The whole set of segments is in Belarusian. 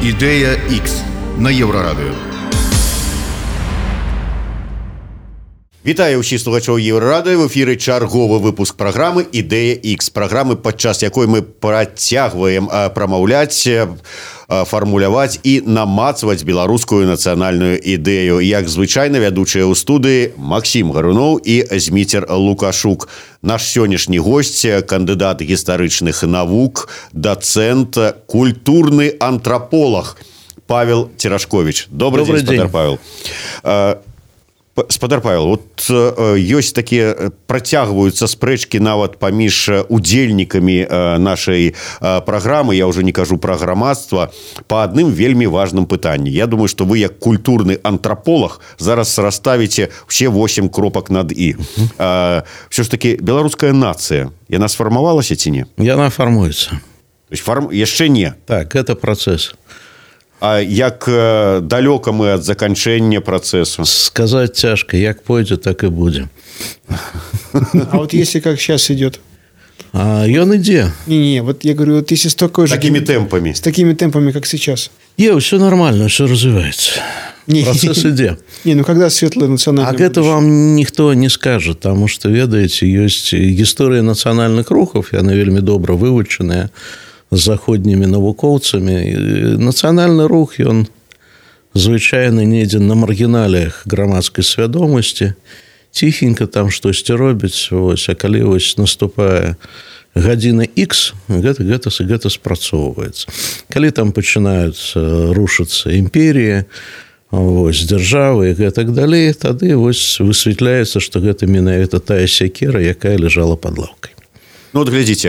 Ідэя X на Еўрарадыё. Вітаю ўсіх слухачоў Еўрарадыё. В эфіры чарговы выпуск праграмы «Ідэя X», праграмы, падчас якой мы працягваем прамаўляць, фармуляваць і намацваць беларускую нацыянальную ідэю. Як звычайна, вядучыя ў студыі Максім Гаруноў і Зміцер Лукашук. Наш сённяшні госць, кандыдат гістарычных навук, дацэнт, культурны антраполаг Павел Терешкович. Добрый день, спадар Павел. Спадар Павел, вот ёсць такія, працягваюцца спрэчкі нават паміж удзельнікамі нашай праграмы, я ўжо не кажу пра грамадства, па адным вельмі важным пытанні. Я думаю, што вы, як культурны антраполаг, зараз расставіце ўсе 8 кропак над «і». Все ж таки, беларуская нацыя, яна сфармавалася ці не? Яна фармуецца. Яшчэ не? Так, это працэс. А як далёка мы ад заканчэння працэсу? Сказать тяжко. Як пойдет, так и будем. А вот если как сейчас идет? Он иде. Не, вот я говорю, вот если с такой же... Такими темпами. С такими темпами, как сейчас. Все нормально, все развивается. Процесс иде. Ну когда светлое национальное будущее? Это вам никто не скажет, потому что, ведаете, есть история национальных рухов, яна вельмі добра вывучаная, з заходнімі навукоўцамі. Нацыянальны рух, ён звычайна недзе на маргіналіях грамадскай свядомасці, ціхенька там штосьці робіць, а калі наступае гадзіна X, гэта спрацоўваецца. Калі там пачынаюць рушыцца імперіі, дзяржавы і гэтак далей, тады высвятляецца, што гэта менавіта тая сякера, якая ляжала пад лаўкай. Ну, вот глядзіце,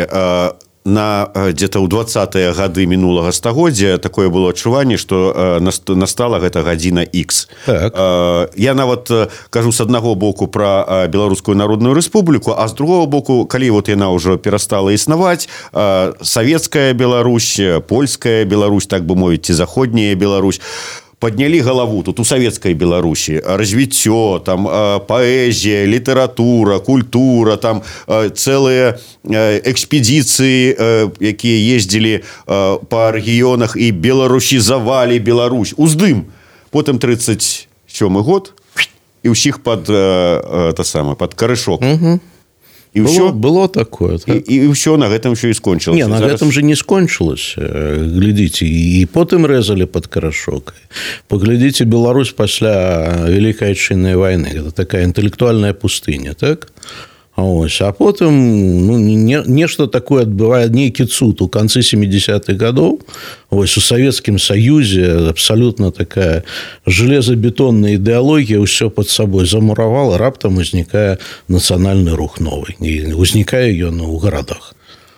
где-то ў 20-е гады мінулага стагоддзя такое было адчуванне, што настала гэта гадзіна X. Так. Я нават кажу з аднаго боку пра Беларускую Народную Рэспубліку, а з другого боку, калі вот яна ўжо перастала існаваць, савецкая Беларусь, польская Беларусь, так бы мовіць, ці заходняя Беларусь, подняли голову тут у советской Беларуси, развитие, там поэзия, литература, культура, там целые экспедиции, якія ездили по регионах и беларусізавалі Беларусь. Уздым. Потом 37 год и усіх под карышок. Угу. Было такое. Так? И все, на этом все и скончилось. Не, на этом же не скончилось. Глядите, и потом резали под карашок. Поглядите, Беларусь после Великой Отечественной войны. Это такая интеллектуальная пустыня, так? А потом нечто такое отбывает, некий цуд у конца 70-х годов. У Советском Союзе абсолютно такая железобетонная идеология все под собой замуровала, раптом возникая национальный рух новый. И возникая ее у городах.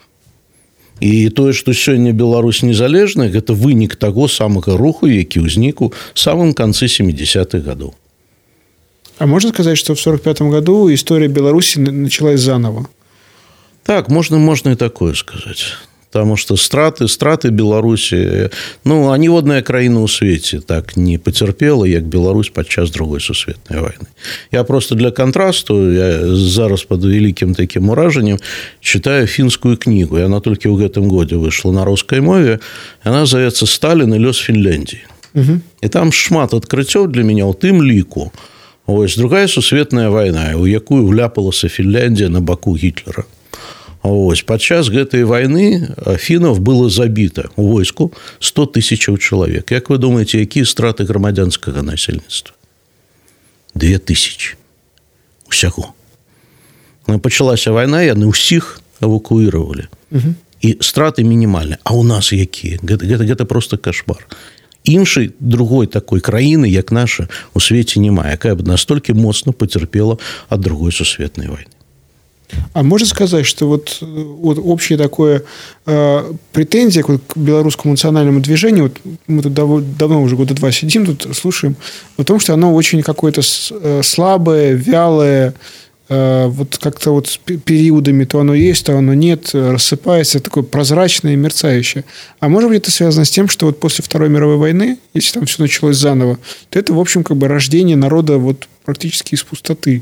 И то, что сегодня Беларусь незалежная, это вынік того самого руху, який узник у самом конце 70-х годов. А можно сказать, что в 1945 году история Беларуси началась заново? Так, можно и такое сказать. Потому что страты Беларуси, ніводная краіна ў свеце так не потерпела, як Беларусь падчас другой сусветнай войны. Я просто для контрасту, я зараз под великим таким уражением читаю финскую книгу. И она только в этом году вышла на русской мове. Она называется «Сталин и лёс Фінляндіі». Угу. И там шмат адкрыццёў для меня ў тым ліку. Другая сусветная война, у якую вляпалася Фінляндія на баку Гітлера. Падчас гэтай войны финнов было забито у войску 100 тысяч человек. Як вы думаете, якія страты грамадзянскага насельніцтва? 2000. Усяго. Пачалася вайна, яны ўсіх эвакуировали. Угу. И страты минимальные. А у нас якія? Гэта просто кошмар. Іншай другой такой краіны, як наша, у свеце няма, якая б настолькі моцна потерпела от другой сусветной войны. А можно сказать, что вот общее такое претензия к белорусскому национальному движению, мы тут давно уже года 2 сидим, тут слушаем, о том, что оно очень какое-то слабое, вялое, вот как-то вот периодами то оно есть, то оно нет, рассыпается, такое прозрачное и мерцающее. А может быть, это связано с тем, что вот после Второй мировой войны, если там все началось заново, то это, в общем, как бы рождение народа вот практически из пустоты.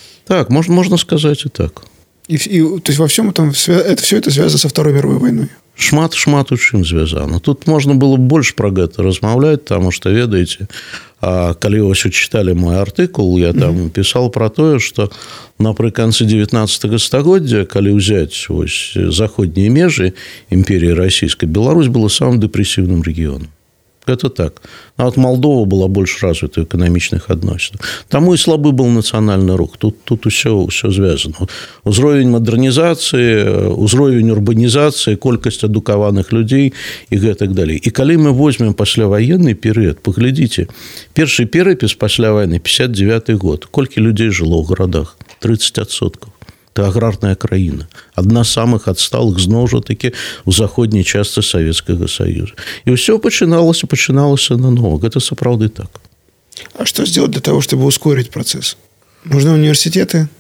Так, можно сказать и так. То есть во всем этом это все это связано со Второй мировой войной. Шмат у чым звязана. Тут можна было больш пра гэта размаўляць, таму што, ведаеце, калі вось чыталі мой артыкул, я там пісаў пра тое, што напрыканцы 19 стагоддзя, калі ўзяць вось заходнія межы імперіі расійскай, Беларусь была самым дэпрэсіўным рэгіёнам. Это так. А вот Молдова была больш развіта ў эканамічных адносінах. Таму і слабы был нацыянальны рух. Тут усё звязана. Узровень мадэрнізацыі, узровень урбанізацыі, колькасць адукаваных людзей і гэтак далей. І калі мы возьмем пасляваенны перыяд, паглядзіце, першы перапіс пасля вайны 59 год. Колькі людзей жыло ў гарадах? 30%. Это аграрная краіна. Адна з самых адсталых, зноў жа такі, у заходняй частцы Савецкага Саюза. І ўсё пачыналася наново. Гэта сапраўды так. А что сделать для того, чтобы ускорить процесс? Нужны университеты?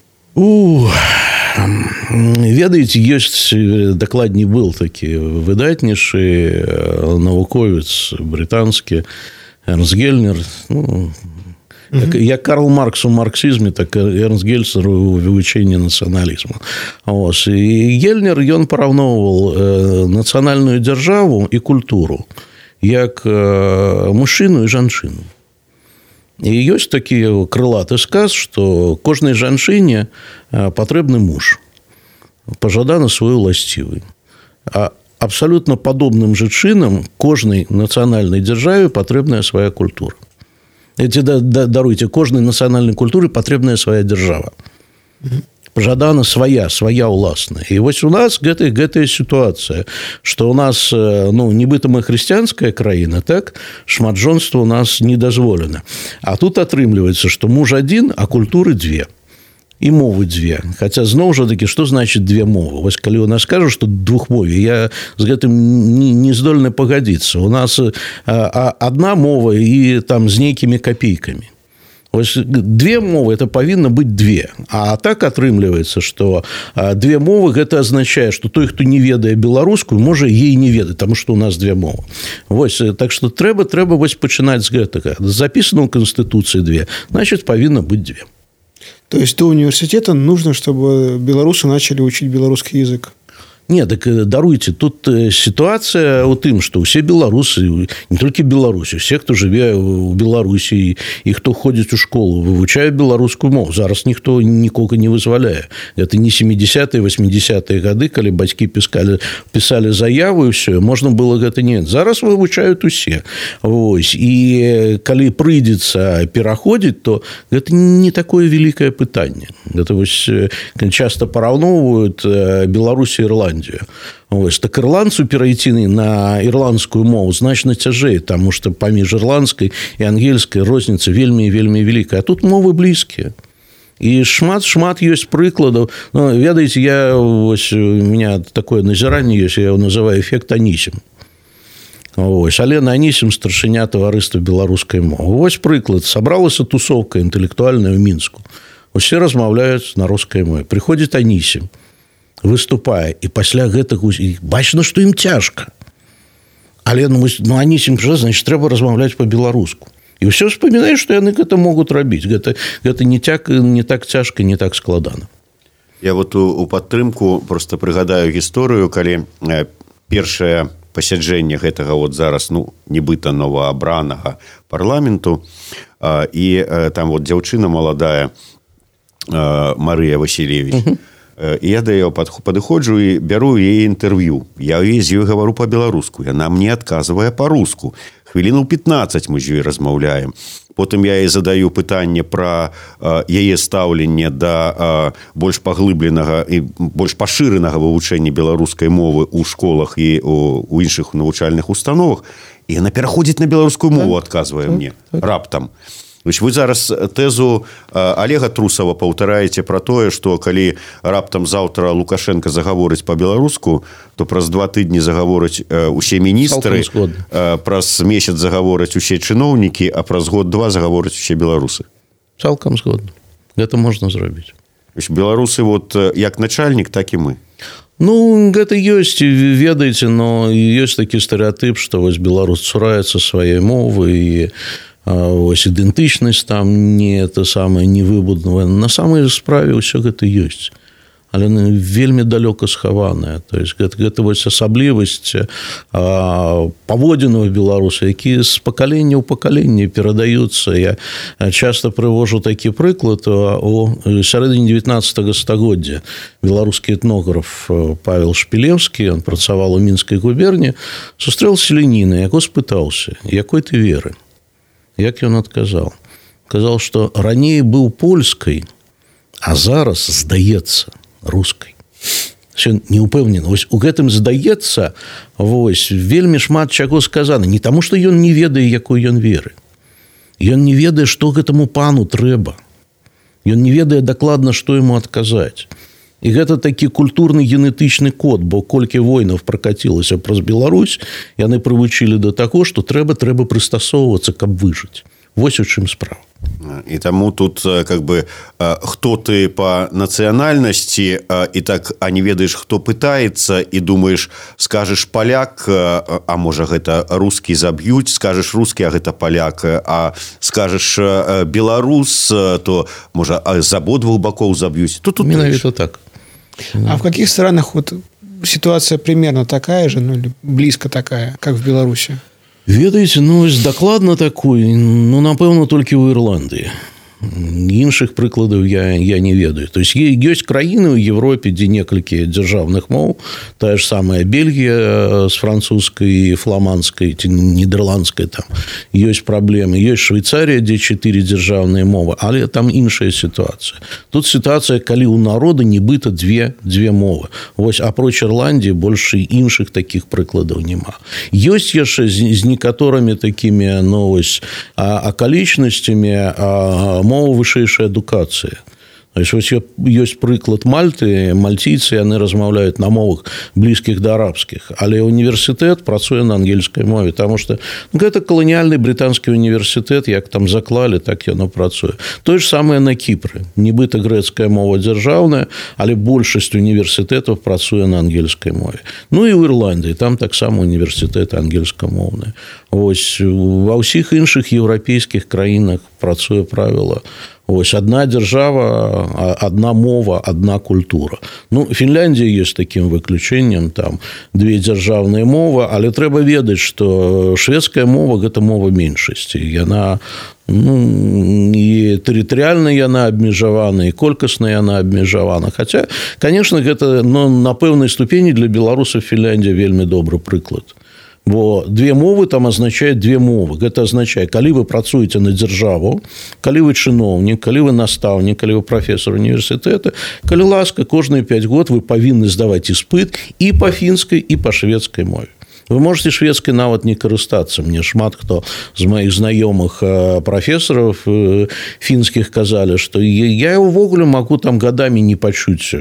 Ведаеце, ёсць, дакладней был такі выдатнейшы навуковец брытанскі Эрнст Гельнер, як Карл Маркс у марксізме, так Эрнст Гельнер у вывучэнні нацыяналізму. І Гельнер, ён параўноўваў нацыянальную дзяржаву і культуру як мужчыну і жанчыну. І ёсць такі крылаты сказ, што кожнай жанчыне патрэбны муж, пажаданы свой уласцівы. А абсалютна падобным жа чынам кожнай нацыянальнай дзяржаве патрэбная свая культура. Даруйте, кожнай нацыянальнай культуры патрэбная свая дзяржава. Пажадана свая ўласная. І вось у нас гэтая сітуацыя, што у нас, нібыта мы хрысціянская краіна, так, шматжонства у нас не дазволена. А тут атрымліваецца, што муж адзін, а культуры дзве. І мовы дзве. Хаця, зноў жа такі, што значыць две мовы? Вось калі у нас кажа, што двухмове, я з гэтым не здольны пагадзіцца. У нас адна мова і там з нейкімі капейкамі. Вось две мовы, это павінна быць две. А так атрымліваецца, што две мовы, гэта азначае, што той, хто не ведае беларускую, можа ей не ведаць, таму што у нас две мовы. Вось, так што трэба вось пачынаць з гэтага. Запісана ў Канстытуцыі две, значыць, павінна быць две. То есть до университета нужно, чтобы белорусы начали учить белорусский язык? Не, так даруйте, тут ситуация у тым, что все белорусы, не только Беларусь, все, кто жыве у Беларусі и кто ходит у школу, вывучают беларускую мову. Зараз никто никого не вызволяе. Это не 70-е, 80-е годы, когда бацькі писали заяву и все, можно было гэта не. Зараз вывучают усе. Вось. И когда прыйдется пераходить, то это не такое великое пытанне. Это вось часто параўноўваюць Беларусь и Ирландию. Ось, так ірландцу перайти на ірландскую мову значна цяжэй, таму што паміж ірландскай і ангельскай розніца вельмі і вельмі вялікая. А тут мовы блізкія. І шмат ёсць прыкладаў. Ведаеце, у меня такое назіранне ёсць, я его называю эфект Анісім. Ось, Алена Анісім, старшыня таварыства беларускай мовы. Вось прыклад. Сабралася тусовка інтэлектуальная ў Мінску. Усе размаўляюць на рускай мове. Прыходзіць Анісім, выступае, і пасля гэтага бачна, што ім цяжка. Але Анісім, значит, трэба размаўляць па-беларуску. І ўсё вспамінае, што яны гэта могуць рабіць. Гэта не так цяжка, не так складана. Я вот у падтрымку просто прыгадаю гісторыю, калі першае пасяджэнне гэтага вот зараз, нібыта новаабранага парламенту, і там вот дзяўчына маладая Марыя Васильевич, і я да яе падыходжу і бяру яе інтэрв'ю. Я з ёй гавару па-беларуску. Яна мне адказвае па-руску. Хвілінаў 15 мы з ёй размаўляем. Потым я ёй задаю пытанне пра яе стаўленне да больш паглыбленага і больш пашыранага вывучэння беларускай мовы ў школах і ў іншых навучальных установах. І яна пераходзіць на беларускую мову, адказвае мне раптам. Вы зараз тэзу Олега Трусова паўтараеце пра тое, што калі раптам заўтра Лукашенко загаворыць па-беларуску, то праз 2 тыдні загавораць усе міністры, праз месяц загавораць усе чыноўнікі, а праз год-два загавораць усе беларусы. Цалкам згодна. Гэта можна зрабіць. Беларусы вот як начальнік, так і мы. Гэта ёсць, ведаеце, но ёсць такі стэрэатып, што вось беларус цураецца сваёй мовы і ось ідэнтычнасць там не выбудавана. На самой справе ўсё гэта ёсць. але вельмі далёка схаваная. То есть гэта вось асаблівасць паводзінаў беларуса, якія з пакалення ў пакаленне перадаюцца. Я часто прывожу такі прыклад. У сярэдзіне 19 стагоддзя беларускі этнограф Павел Шпілеўскі, ён працаваў у Мінскай губерні, сустрэў селяніна, яго спытаўся: якой ты веры? Як ён адказаў? Казаў, што раней быў польскай, а зараз, здаецца, рускай. Ён не ўпэўнены. Вось у гэтым, здаецца, вось вельмі шмат чаго сказана. Не таму, што ён не ведае, якой ён веры. Ён не ведае, што гэтаму пану трэба. Ён не ведае дакладна, што яму адказаць. І гэта такі культурны генетычны код, бо колькі войнаў пракацілася праз Беларусь, яны прывучылі да таго, што трэба прыстасоўвацца, каб выжыць. Вось у чым справа. І таму тут как бы хто ты по нацыянальнасці і так, а не ведаеш, хто пытаецца, і думаеш, скажаш паляк, а можа гэта рускі заб'юць, скажаш рускі, а гэта паляк, а скажаш беларус, то можа з абодвух бакоў заб'юць. Тут менавіта так. А в каких странах вот ситуация примерно такая же, ну или близко такая, как в Беларуси? Ведаеце, дакладна такой, напэўна, толькі ў Ірландыі. Іншых прыкладаў я не ведаю. То есть ёсць краіны ў Европе, дзе некалькі дзяржаўных моў, тая ж самая Бельгія з французскай, фламандскай ці нідерландскай, там ёсць праблемы. Ёсць Швейцарія, дзе 4 дзяржаўныя мовы, але там іншая сітуацыя. Тут сітуацыя, калі ў народа нібыта две мовы. Вось апроч Ірландіі больш іншых такіх прыкладаў няма. Ёсць яшчэ з некаторымі такімі акалічнасцямі мова вышэйшай адукацыі. Ёсць прыклад Мальты, мальційцы, яны размаўляюць на мовах блізкіх да арабскіх, але універсітэт працуе на ангельскай мове, таму што гэта каланіяльны брытанскі універсітэт, як там заклалі, так яно працуе. Тое ж самае на Кіпры. Нібыта грэцкая мова дзяржаўная, але большасць універсітэтаў працуе на ангельскай мове. І ў Ірландыі, там таксама універсітэты ангельскамоўныя. Вось ва ўсіх іншых еўрапейскіх краінах працуе правіла. Вось одна дзяржава, одна мова, одна культура. Фінляндія ёсць такім выключэннем, там 2 дзяржаўныя мовы, але трэба ведаць, што шведская мова гэта мова меншасці. Яна і тэрытарыяльна яна абмежавана, і колькасна яна абмежавана. Хаця, конечно, гэта на пэўнай ступені для беларусаў Фінляндія вельмі добры прыклад. Бо 2 мовы там азначаюць 2 мовы. Гэта азначае, калі вы працуеце на дзяржаву, калі вы чыноўнік, калі вы настаўнік, калі вы прафесар універсітэта, калі ласка, кожныя 5 год вы павінны здаваць іспыт і па фінскай, і па шведскай мове. Вы можете шведскай нават не карыстацца. Мне шмат хто з маіх знаёмых прафесараў фінскіх казалі, што я ўвогуле магу там гадамі не пачуць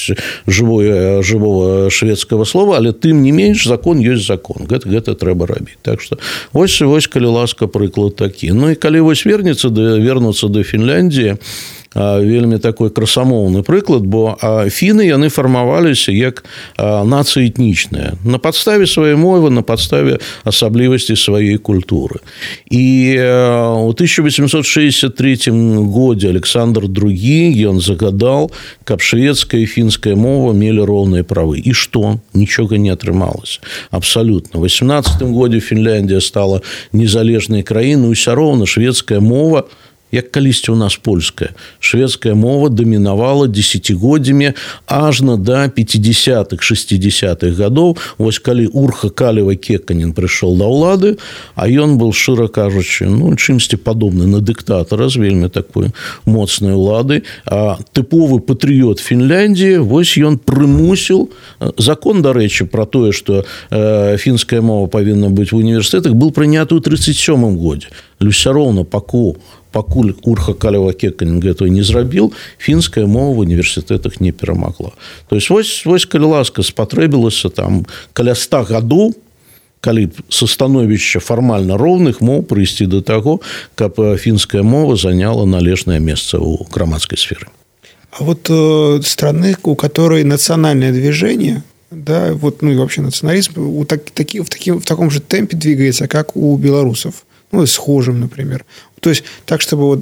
жывого шведскага слова, але тым не менш закон ёсць закон. Гэта трэба рабіць. Так што вось, калі ласка, прыклад такі. І калі вернуцца да Фінляндіі, вельмі такой красамоўны прыклад, бо фіны яны фармаваліся як нацыя этнічная на падставе сваёй мовы, на падставе асаблівасці сваёй культуры. І у 1863 годзе Александр II ён загадаў, каб шведская і фінская мова мелі роўныя правы. І што? Нічога не атрымалася. Абсалютна. У 18 годзе Фінляндія стала незалежнай краінай, ўсё роўна шведская мова, як калісьці ў нас польская, шведская мова дамінавала дзесяцігоддзямі аж да 50-х, 60-х гадоў. Вось калі Урха Калева-Кекканен прыйшоў да ўлады, а ён был, шчыра кажучы, чымсьці падобны на дыктатара з вельмі такой моцнай улады. Тыповы патрыёт Фінляндіі, вось ён прымусіў, закон, дарэчы, пра тое, што фінская мова павінна быць в універсітэтах, был прыняты ў 37 годзе. Але ўсё роўна пакуль Урха Калева-Кекканен гэтага не зрабіў, фінская мова в універсітэтах не перамагла. То есть вось калі ласка, спатрэбілася там каля 100 гадоў, калі са становішча фармальна роўных моў прыйсці да таго, каб фінская мова заняла належнае месца ў грамадскай сферы. А вот страны, у которой национальное движение, да, вот, и вообще национализм в таком же темпе двигается, как у белорусов. Схожим, например. То есть, так, чтобы вот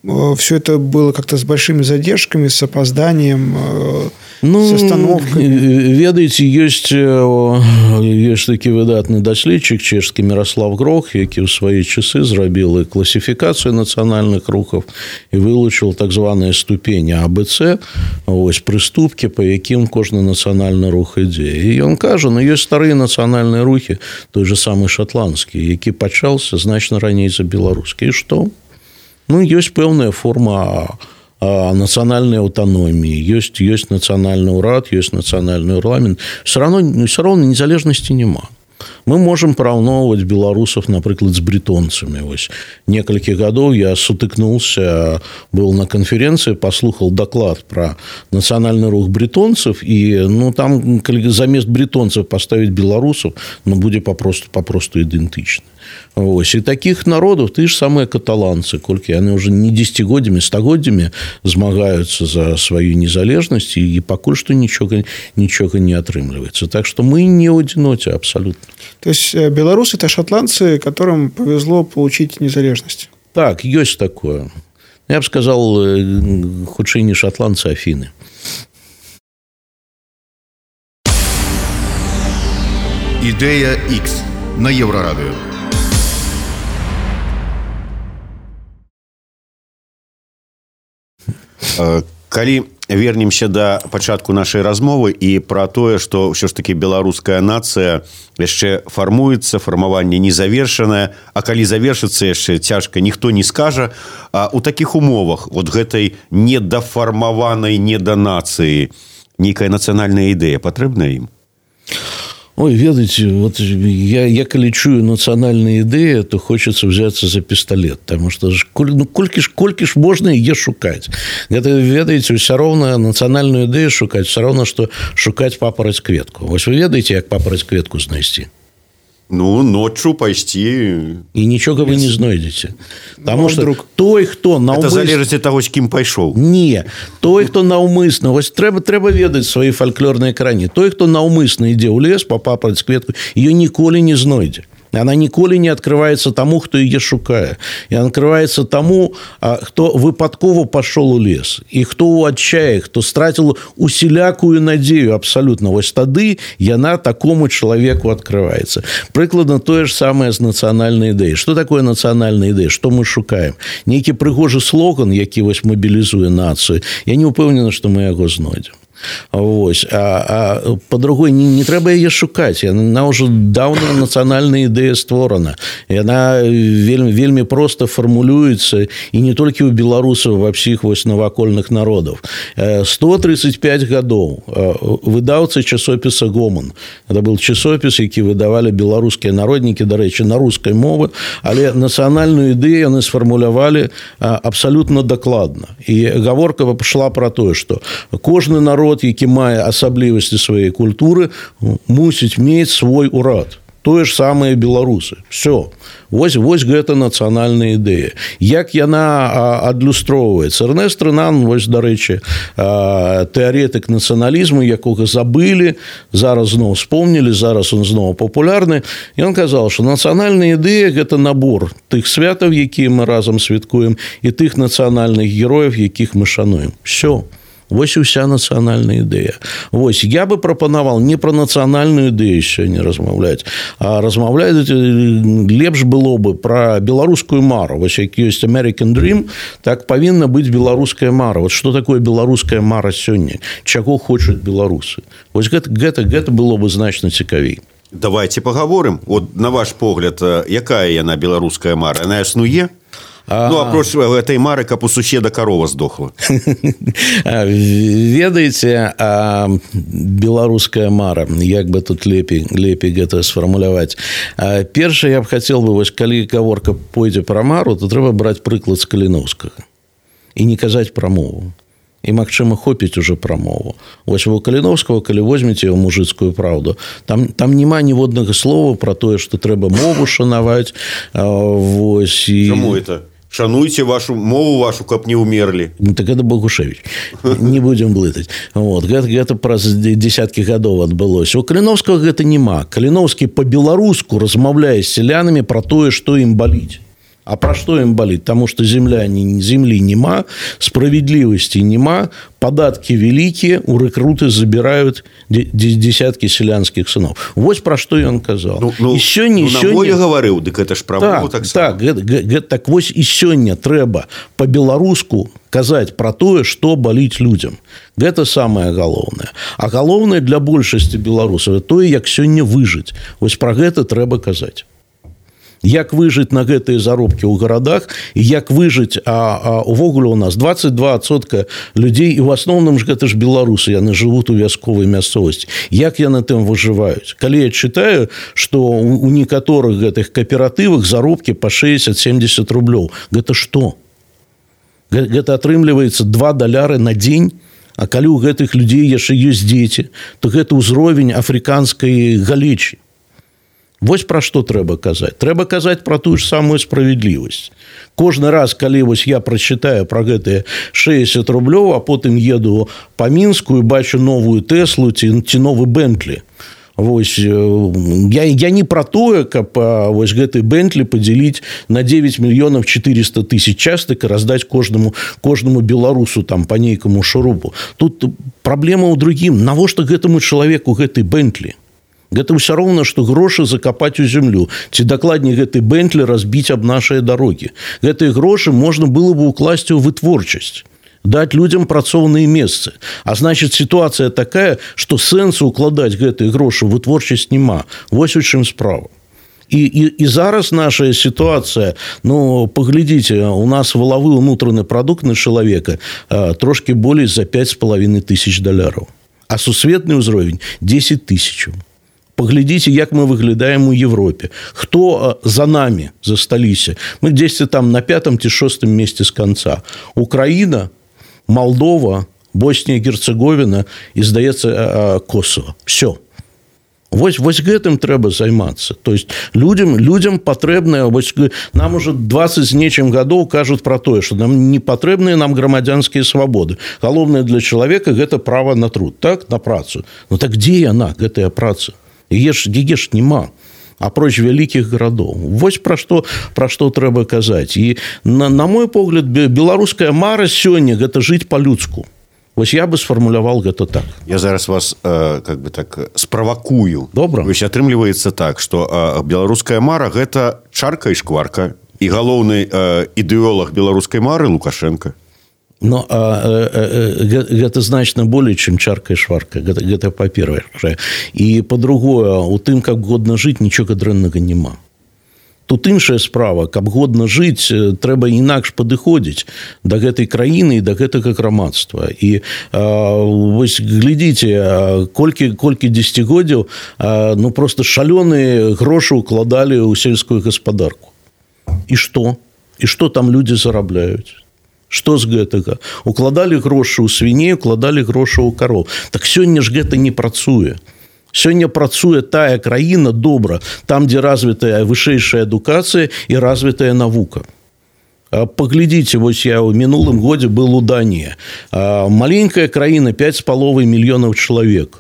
все это было как-то с большими задержками, с опозданием, с остановками? Ведаеце, ёсць такі выдатны даследчык чэшскі Мирослав Грох, які ў свае часы зрабіў і класіфікацыю нацыянальных рухаў і вылучыў так званыя ступені АБЦ, прыступкі, па якім кожны нацыянальны рух ідзе. І ён кажа, ёсць старыя нацыянальныя рухі, той же самы шатландскі, які пачаўся значна раней за беларускі. І што? Ёсць пэўная форма нацыянальной аўтаноміі, ёсць нацыянальны ўрад, ёсць нацыянальны парламент. Все равно незалежнасці няма. Мы можем параўноўваць беларусаў, напрыклад, з бритонцамі. Некалькі гадоў я сутыкнуўся, был на канферэнцыі, паслухаў даклад пра нацыянальны рух бритонцаў, і там замест бритонцаў паставіць беларусаў, будзе папросту ідэнтычна. І такіх народаў, ты ж самыя каталанцы, колькі яны ўжо не дзесяцігоддзямі, стагоддзямі змагаюцца за сваю незалежнасць, і пакуль што нічога не атрымліваецца. Так што мы не ў адзіноце абсалютна. То есть белорусы – это шотландцы, которым повезло получить незалежность? Так, есть такое. Я бы сказал, хутчэй не шотландцы, а финны. Ідея X на Еврорадио. Калі вернемся да пачатку нашай размовы і пра тое, што ўсё ж такі беларуская нацыя яшчэ фармуецца, фармаванне не завершанае, а калі завершыцца яшчэ цяжка, ніхто не скажа. У такіх умовах гэтай недафармаванай неданацыі нейкая нацыянальная ідэя патрэбная ім? Ой, ведаеце, я калі чую нацыянальная ідэя, то хочется взяться за пісталет, потому что колькі ж можна яе шукаць. Гэта, ведаеце, ўсё роўна нацыянальную ідэю шукаць, ўсё роўна, што шукаць папараць кветку. Вы ведаеце, як папараць кветку знайсці? Ноччу пайсці... І нічога вы не знойдзеце. Таму што той, хто наўмысна... Это залежыць ад таго, з кім пайшоў. Не. Той, хто наўмысна... Трэба ведаць свае фальклорныя карані. Той, хто наўмысна ідзе ў лес па папараць кветку, ее ніколі не знойдзе. Она ніколі не открывается тому, хто яе шукае. І открывается тому, хто выпадкова пашоў у лес. І хто ў адчаі, хто страціў усялякую надзею абсалютна. Тады яна такому чалавеку открывается. Прыкладна тое ж самае з нацыянальнай ідэяй. Што такое нацыянальная ідэя? Што мы шукаем? Нейкі прыгожы слоган, які мабілізуе нацыю. Я не ўпэўнены, што мы яго знойдзем. А по-другой не трэба яе шукаць. Яна ўжо даўно нацыянальная ідэя створана. Яна вельмі проста фармулюецца, і не толькі ў беларусаў, ва ўсіх навакольных народаў. 135 гадоў выдаўца часопіса «Гоман». Это был часопіс, які выдавалі беларускія народнікі, дарэчы, на рускай мове, але нацыянальную ідэю яны сфармулявалі абсалютна дакладна. І гаворка пайшла пра тое, што кожны народ, які мае асаблівасці сваёй культуры, мусіць мець свой урад. Тое ж самае беларусы. Все. Вось гэта нацыянальная ідэя. Як яна адлюстроўваецца? Эрнест Рэнан, дарэчы, тэарэтык нацыяналізму, якога забылі, зараз зноў вспомнілі, зараз он зноў папулярны. Ён казаў, што нацыянальная ідэя – гэта набор тых святаў, якія мы разам святкуем, і тых нацыянальных герояў, якіх мы шануем. Все. Вось і ўся нацыянальная ідэя. Я бы прапанаваў не пра нацыянальную ідэю сёння размаўляць, а размаўляць лепш было бы пра беларускую мару. Як ёсць American Dream, так павінна быць беларуская мара. Што такое беларуская мара сёння? Чаго хочуць беларусы? Гэта было бы значна цікавей. Давайте пагаворым. На ваш погляд, якая яна беларуская мара? Яна існуе? Апроч гэтай мары, каб у суседа карова здохла. Ведаеце, беларуская мара, як бы тут лепей гэта сфармуляваць. Першае, я б хацеў бы, калі гаворка пойдзе пра мару, то трэба браць прыклад з Каліноўскага і не казаць пра мову. І, магчыма, хопіць уже пра мову. У Каліноўскага, калі возьмеце его мужыцкую праўду, там няма ніводнага слова пра тое, што трэба мову шанаваць. Чаму это? Шануйте вашу мову вашу, каб не умерлі. Так это Богушевич. Не будем блытаць. Гэта праз десяткі гадоў адбылося. У Каліноўскага гэта няма. Каліноўскі па-беларуску размаўляе з сялянамі пра тое, што ім баліць. А про что им болеть? Потому что земли нема, справедливости нема, податки великие, у рекруты забирают десятки селянских сынов. Вот про что ён казал. На волі гаварыў, дык это ж пра мову таксама. Так вось і сёння трэба па-беларуску казаць пра тое, што баліць людзям. Гэта самае галоўнае. А галоўнае для большасці беларусаў тое, як сёння выжыць. Вось пра гэта трэба казаць. Як выжыць на гэтыя заробкі ў гарадах, і як выжыць, увогуле у нас 22% людзей, і ў асноўным ж гэта ж беларусы, яны жывуць у вясковай мясцовасці. Як яны там выжываюць? Калі я чытаю, што у некаторых гэтых кааператывах заробкі па 60-70 рублёў, гэта што? Гэта атрымліваецца $2 на дзень, а калі ў гэтых людзей яшчэ ёсць дзеці, то гэта ўзровень афрыканскай галечы. Вось пра што трэба казаць. Трэба казаць пра тую ж самую справядлівасць. Кожны раз, калі вось я прачытаю пра гэтыя 60 рублёў, а потым еду па Мінску і бачу новую Тэслу ці новы Бентлі. Вось, я не пра тое, каб вось гэты Бентлі падзяліць на 9 400 000 частак і раздаць кожнаму беларусу там па нейкаму шурупу. Тут праблема ў другім. Навошта гэтаму чалавеку гэты Бентлі? Гэта ўсё роўна, што грошы закапаць у зямлю. Ці дакладней гэты Бентлі разбіць аб нашыя дарогі. Гэтыя грошы можна было бы ўкласці ў вытворчасць, даць людзям працоўныя месцы. А значыць, сітуацыя такая, што сэнсу ўкладаць гэтыя грошы ў вытворчасць няма. Вось у чым справа. І зараз наша сітуацыя, паглядзіце, у нас валавы ўнутраны прадукт на чалавека трошкі болей за $5,500. А сусветны ўзровень 10 000. Паглядзіце, як мы выглядаем у Европе. Хто за намі засталіся? Мы дзесьці там на 5-м ці 6-м месцы з канца. Украіна, Молдова, Боснія, Герцеговіна і, здаецца, Косово. Всё. Вось гэтым трэба займацца. То есть людям патрэбныя, нам уже 20 з нечым гадоў кажуць пра тое, што нам не патрэбныя нам грамадзянскія свабоды. Галоўнае для чалавека гэта права на труд, так, на працу. Так дзе яна, гэтая праца? Яе ж няма, апроч вялікіх гарадоў. Вось пра што трэба казаць. І, на мой погляд, беларуская мара сёння гэта жыць па-людску. Вось я бы сфармуляваў гэта так. Я зараз вас справакую. Добра. Вось атрымліваецца так, што беларуская мара гэта чарка і шкварка. І галоўны ідэолог беларускай мары Лукашенко. Но гэта значна болей, чым чарка і шварка. Гэта па-першае. І па-другое, у тым, каб годна жыць, нічога дрэннага няма. Тут іншая справа. Каб годна жыць, трэба інакш падыходзіць да гэтай краіны і да гэтага грамадства. І вось глядзіце, колькі дзесяцігоддзяў проста шалёныя грошы ўкладалі ў сельскую гаспадарку. І што? І што там людзі зарабляюць? Што з гэтага? Укладалі грошы ў свіней, укладалі грошы ў кароў. Так сёння ж гэта не працуе. Сёння працуе тая краіна добра, там, дзе развітая вышэйшая адукацыя і развітая навука. Паглядзіце, вось я ў мінулым годзе был у Даніі. Маленькая краіна, 5,5 мільёнаў чалавек.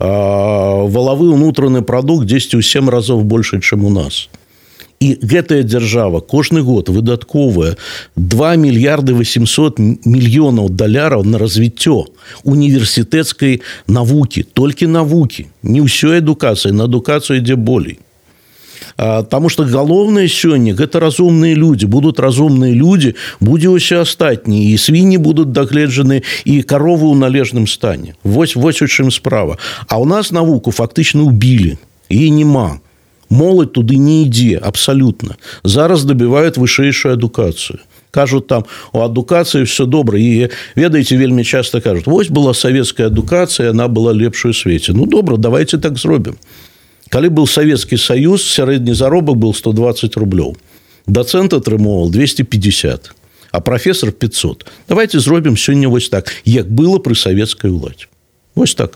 Валавы ўнутраны прадукт дзесьці ў 7 разоў большы, чым у нас. І гэтая дзяржава кожны год выдаткоўвае $2 800 мільёнаў на развіццё універсітэцкай навукі, толькі навукі, не ўсёй адукацыі, на адукацыю ідзе болей. Таму што галоўнае сёння гэта разумныя людзі, будуць разумныя людзі, будзе ўсё астатняе, і свінні будуць дагледжаны, і каровы ў належным стане. Вось у чым справа. А ў нас навуку фактычна ўбілі, і нема. Моладзь туды не ідзе абсалютна. Зараз дабіваюць вышэйшую адукацыю. Кажуць там, у адукацыі все добра. І, ведаеце, вельмі часта кажуць, вось была савецкая адукацыя, яна была лепшая ў свеце. Добра, давайте так зробім. Калі был Савецкі Саюз, сярэдні заробак был 120 рублёў. Дацэнт атрымоўваў 250, а прафесор 500. Давайте зробім сёння вось так, як было пры савецкай уладзе. Вось так.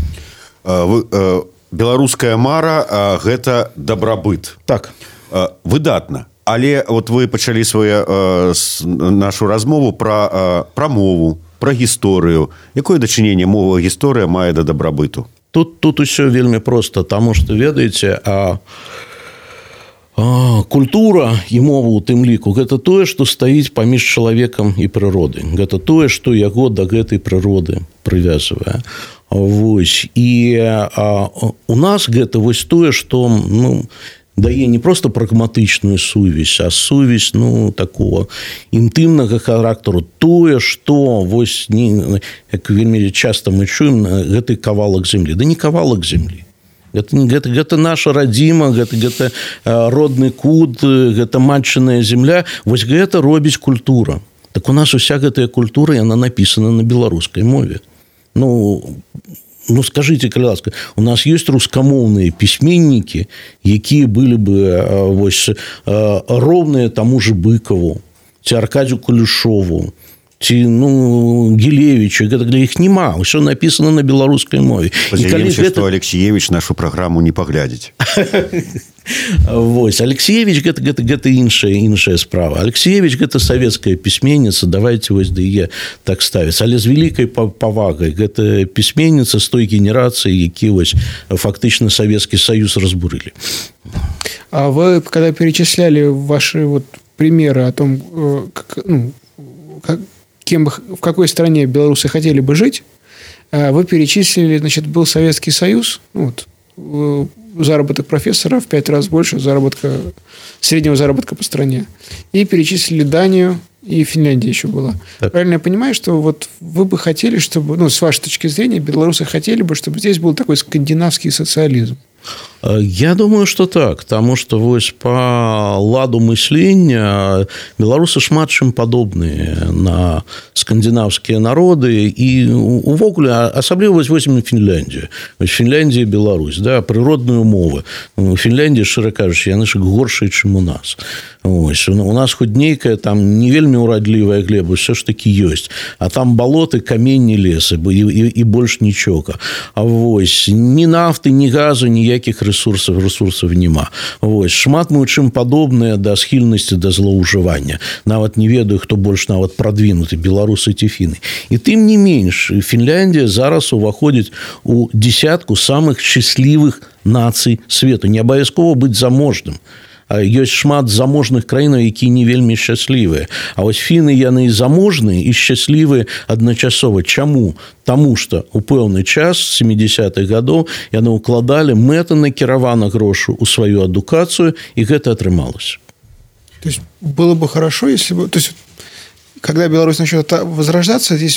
Беларуская мара гэта дабрабыт. Так. Выдатна. Але вот вы пачалі нашу размову пра мову, пра гісторыю. Якое дачыненне мова гісторыя мае да дабрабыту? Тут усё вельмі проста, таму што, ведаеце, Культура і мова у тым ліку гэта тое, што стаіць паміж чалавекам і прыродай. Гэта тое, што яго да гэтай прыроды прывязвае. Вось. І у нас гэта вось тое, што дае не просто прагматычную сувязь, а сувязь такого інтымнага характару. Тое, што вось, як вельмі часта мы чуем, гэты кавалак зямлі. Да не кавалак зямлі. Гэта наша радзіма, гэта родны кут, гэта матчыная земля. Вось гэта робіць культура. Так у нас уся гэтая культура, яна напісана на беларускай мове. Скажите, калі ласка, у нас ёсць рускамоўныя пісьменнікі, якія былі бы роўныя таму же Быкаву, ці Аркадзю Кулешову, ці Гілевічу. Гэта для іх няма. Усё напісана на беларускай мове. Спадзяемся, што Алексеевич нашу праграму не паглядзіць. Вось. Алексеевич гэта іншая справа. Алексеевич гэта савецкая пісьменніца, давайте вось да яе так ставіць. Але з вялікай павагай. Гэта пісьменніца з той генерацыі, які вось фактычна Савецкі Саюз разбурылі. А вы, когда перечисляли ваши примеры о том, в какой стране белорусы хотели бы жить, вы перечислили, был Советский Союз, заработок профессора в 5 раз больше среднего заработка по стране, и перечислили Данию, и Финляндия еще была. Так. Правильно я понимаю, что вы бы хотели, чтобы, с вашей точки зрения, белорусы хотели бы, чтобы здесь был такой скандинавский социализм? Я думаю, что так, потому что вось по ладу мыслення беларусы шмат чым падобныя на скандинавскія народы і увогуле асабліва возьмем Фінляндію. Фінляндія, Беларусь, прыродныя умовы. Фінляндія, шчыра кажучы, яны ж горшыя, чым у нас. Ось. У нас хоць нейкая там не вельмі урадлівая глеба, все ж таки ёсць. А там балоты, каменні, лесы і больш нічога. А вось ні нафты, ні газу, ніякіх ресурсов нема. Вось. Шмат мы чым падобныя да схільнасці да злоўжывання. Нават не ведаю, хто больш нават прадвінуты, беларусы ці фіны. І тым не менш, Фінляндія зараз уваходзіць у десятку самых шчаслівых нацый свету. Не абавязкова быць заможным. Ёсць шмат заможных краінаў, якія не вельмі шчаслівыя. А вось фіны, яны і заможныя, і шчаслівыя адначасова. Чаму? Таму што ў пэўны час, 70-х гадоў, яны ўкладалі мэтанакіравана грошы ў сваю адукацыю, і гэта атрымалася. То есть, было бы хорошо, если бы... То есть, когда Беларусь начнет возрождаться, здесь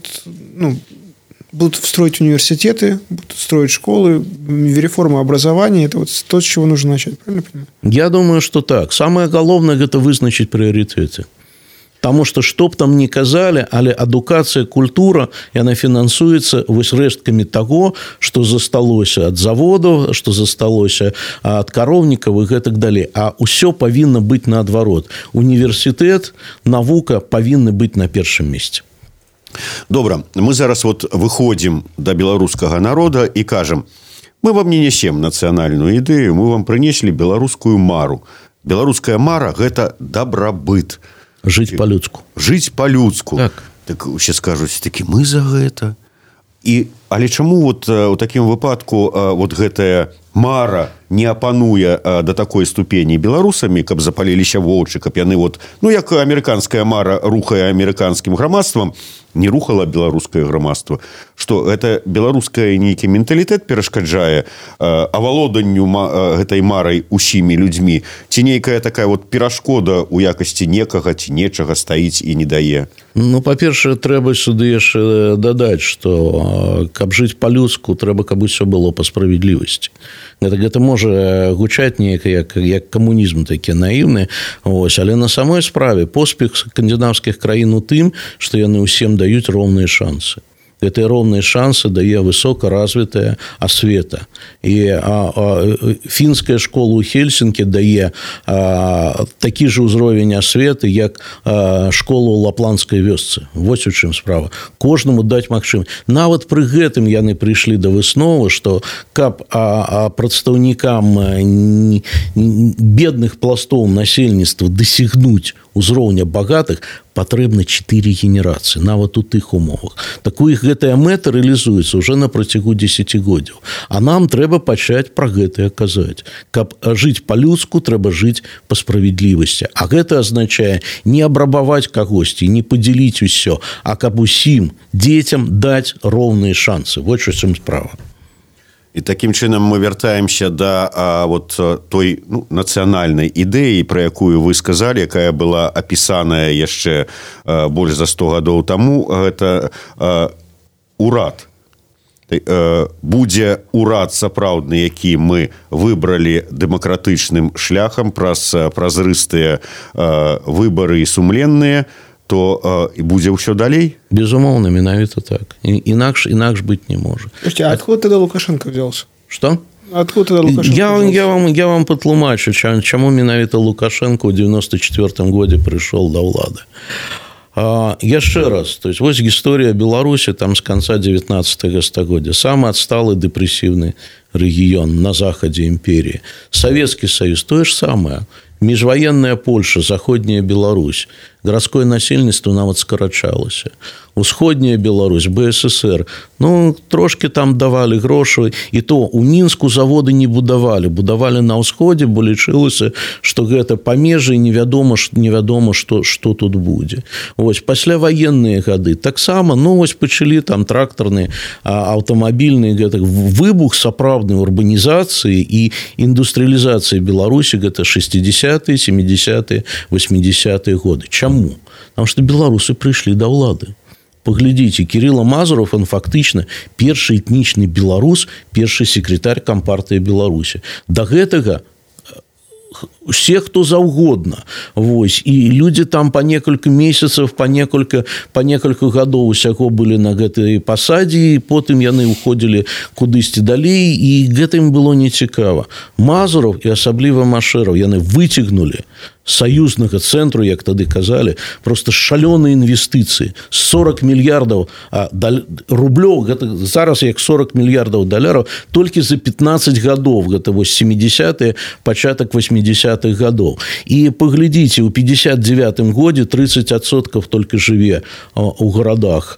будут строить университеты, будут строить школы, реформа образования. Это то, с чего нужно начать. Правильно понимаю? Я думаю, что так. Самое главное – это вызначить приоритеты. Потому что, что б там ни казали, але адукацыя, культура, яна фінансуецца вось рэшткамі таго, што засталося ад заводаў, што засталося ад кароўнікаў і гэтак далей. А ўсё павінна быць наадварот. Універсітэт, навука павінны быць на першым месцы. Добра, мы зараз выходзім да беларускага народа і кажам, мы вам не несем нацыянальную ідэю, мы вам прынеслі беларускую мару. Беларуская мара – гэта дабрабыт. Жыць па-людску. Жыць па-людску. Так усе скажуць, такі мы за гэта. Але чаму у такім выпадку гэтая мара не апануе да такой ступені беларусамі, каб запаліліся вочы, каб яны як амерыканская мара рухае амерыканскім грамадствам, не рухала беларускае грамадства. Што гэта беларускае нейкі менталітэт перашкаджае авалоданню гэтай марай усімі людзьмі? Ці нейкая такая перашкода ў якасці некага ці нечага стаіць і не дае? Па-першае, трэба сюды яшчэ дадаць, што каб жыць па-людску, трэба, каб усё было па справядлівасці. Гэта можа гучаць неяк як камунізм такі наіўны, але на самой справе поспех скандынаўскіх краін у тым, што яны ўсім даюць роўныя шансы. Гэтыя роўныя шансы дае высокаразвітая асвета. І фінская школа ў Хельсінкі дае такі ж узровень асветы, як школа ў лапландскай вёсцы. Вось у чым справа. Кожнаму даць магчымасць. Нават пры гэтым яны прыйшлі да высновы, што каб прадстаўнікам бедных пластоў насельніцтва дасягнуць узроўня багатых, патрэбна 4 генерацыі, нават у тых умовах. Так у іх гэтая мэта рэалізуецца уже на працягу дзесяцігоддзяў. А нам трэба пачаць пра гэтае казаць. Каб жыць па-людску, трэба жыць па справядлівасці. А гэта азначае не абрабаваць кагосьці, не падзяліць усё, а каб усім дзецям даць роўныя шансы. Вот што справа. І такім чынам мы вяртаемся да той нацыянальнай ідэі, пра якую вы сказалі, якая была апісаная яшчэ больш за 100 гадоў таму. Гэта урад. Будзе урад сапраўдны, які мы выбралі дэмакратычным шляхам праз празрыстыя выбары і сумленныя, то і будзе ўсё далей? Безумоўна, менавіта так. Інакш быць не можа. Слушайте, а откуда тогда Лукашенко взялся? Что? Откуда тогда Лукашенко взялся? Я вам патлумачу, чаму менавіта Лукашенко ў 94 годзе прыйшоў да ўлады. Яшчэ раз, то есть вось гісторыя Беларусі там з канца 19 стагоддзя. Самы адсталы дэпрэсіўны рэгіён на захадзе імперіі. Савецкі Саюз тое ж самае. Міжваенная Польша, заходняя Беларусь, гарадское насельніцтва нават скарачалася. Усходняя Беларусь, БССР, трошки там давалі грошы, і то у Мінску заводы не будавалі. Будавалі на ўсходзе, бо лічылася, што гэта памежжа і невядома, што тут будзе. Вось, пасля ваенныя гады таксама, вось пачалі там трактарныя, аўтамабільныя, выбух сапраўднай урбанізацыі і індустрыялізацыі Беларусі, гэта 60-е, 70-е, 80-е годы. Чаму? Потому што беларусы прыйшлі да ўлады. Паглядзіце, Кірыла Мазуров, он фактычна першы этнічны беларус, першы секретарь Кампартыі Беларусі. Да гэтага все, хто заўгодна. Вось. І людзі там па некалькі месяцаў, па некалькі гадоў усяго былі на гэтай пасадзе, і потым яны ўходзілі кудысьці далей, і гэта ім было нецікава. Мазуров і асабліва Машэраў яны выцягнулі саюзнага цэнтру, як тады казалі, просто шалёныя інвестыцыі. 40 мільярдаў рублёў, гэта зараз як 40 мільярдаў даляраў, толькі за 15 гадоў, гэта вось 70-е, пачатак 80-х гадоў. І паглядзіце, у 59-м годзе 30% толькі жыве у гарадах,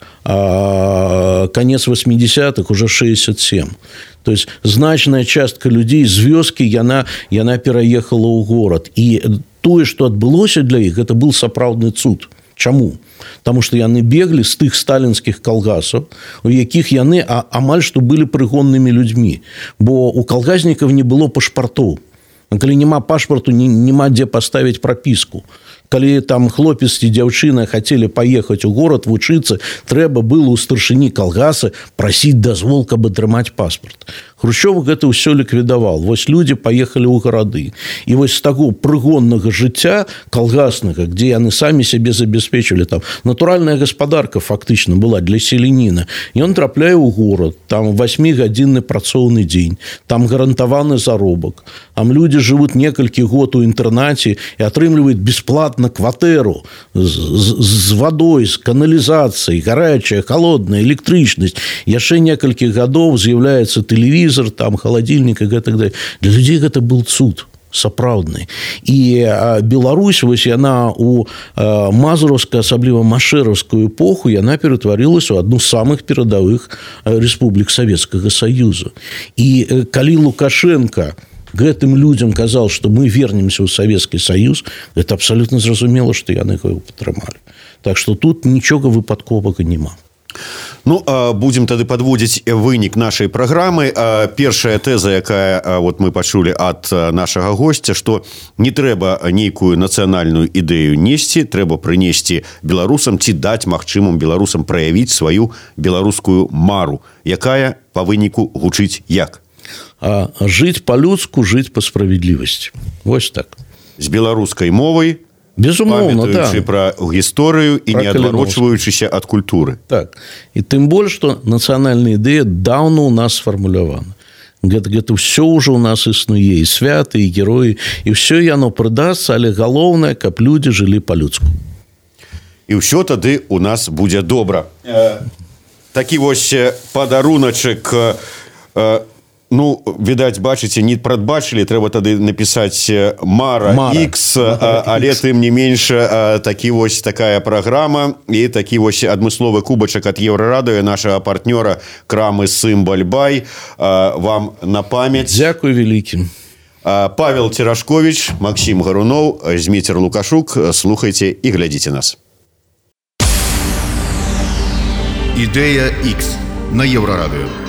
а канец 80-х уже 67%. То есть значная частка людзей з вёскі, яна пераехала ў горад. І тое, што адбылося для іх, гэта быў сапраўдны цуд. Чаму? Таму што яны беглі з тых сталінскіх калгасаў, у якіх яны амаль што былі прыгоннымі людзьмі. Бо у калгаснікаў не было пашпартоў. Калі няма пашпарту, няма дзе паставіць прапіску. Калі там хлопец ці дзяўчына хацелі паехаць у горад вучыцца, трэба было ў старшыні калгаса прасіць дазвол, каб атрымаць паспарт. Хрушчёв гэта ўсё ліквідаваў. Вось людзі паехалі ў гарады. І вось з таго прыгоннага жыцця калгаснага, дзе яны самі сябе забяспечвалі, там натуральная гаспадарка фактычна была для селяніна. Ён трапляе ў горад, там 8-гадзінны працоўны дзень, там гарантаваны заробак. Там людзі жывуць некалькі год у інтэрнаце і атрымліваюць бясплатна кватэру з вадой, з каналізацыяй, гарячая, халодная, электрычнасць. Яшчэ некалькі гадоў з'яўляецца тэлевізор, там халадзільнік і гэтак далей. Для людзей гэта быў цуд сапраўдны. І Беларусь, вось яна у мазураўскую, асабліва машэраўскую эпоху, яна ператварылася ў адну з самых перадавых рэспублік Савецкага Саюзу. І калі Лукашенко гэтым людзям казаў, што мы вернемся ў Савецкі Саюз, гэта абсалютна зразумела, што яны яго падтрымалі. Так што тут нічога выпадковага няма. Будзем тады падводзіць вынік нашай праграмы. Першая тэза, якая мы пачулі ад нашага госця, што не трэба нейкую нацыянальную ідэю несці, трэба прынесці беларусам ці даць магчымым беларусам праявіць сваю беларускую мару, якая па выніку гучыць як? Жыць па-людску, жыць па справядлівасці. Вось так. З беларускай мовай, безумоўна, памятаючы пра гісторыю і не адварочваючыся ад культуры. Так. І тым больш, што нацыянальная ідэя даўно ў нас сфармулявана. Гэта ўсё ўжо ў нас існуе, і святы, і героі, і ўсё яно прыдасца, але галоўнае, каб людзі жылі па-людску. І ўсё тады у нас будзе добра. Такі вось падаруначак Ну, відаць, бачыце, не прадбачылі, трэба тады напісаць Мара X, але тым не менш такі вось такая праграма і такі вось адмысловы кубачак ад Еўрарадыё нашага партнёра крамы Сымбаль-Бай вам на памяць. Дзякуй вялікім. Павел Церашкович, Максим Гарунов, Зміцер Лукашук. Слухайце і глядзіце нас. Ідэя X на Еўрарадыё.